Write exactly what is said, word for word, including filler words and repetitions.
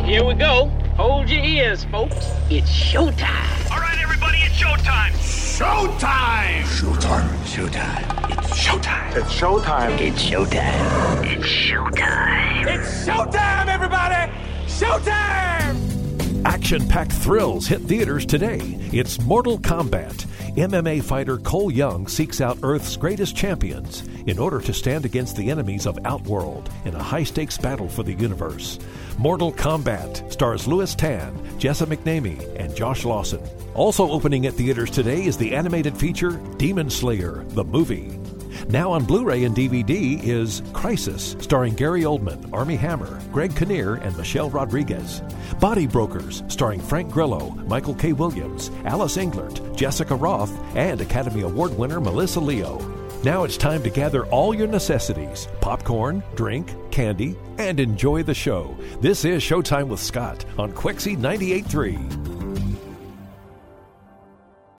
Here we go. Hold your ears, folks. It's showtime. All right, everybody, it's showtime. Showtime! Showtime. Showtime. It's showtime. It's showtime. It's showtime. It's showtime. It's showtime, everybody! Showtime! Action-packed thrills hit theaters today. It's Mortal Kombat. M M A fighter Cole Young seeks out Earth's greatest champions in order to stand against the enemies of Outworld in a high-stakes battle for the universe. Mortal Kombat stars Louis Tan, Jessa McNamee, and Josh Lawson. Also opening at theaters today is the animated feature Demon Slayer, the movie. Now on Blu-ray and D V D is Crisis, starring Gary Oldman, Armie Hammer, Greg Kinnear, and Michelle Rodriguez. Body Brokers, starring Frank Grillo, Michael K. Williams, Alice Englert, Jessica Roth, and Academy Award winner Melissa Leo. Now it's time to gather all your necessities, popcorn, drink, candy, and enjoy the show. This is Showtime with Scott on Quixie ninety-eight point three.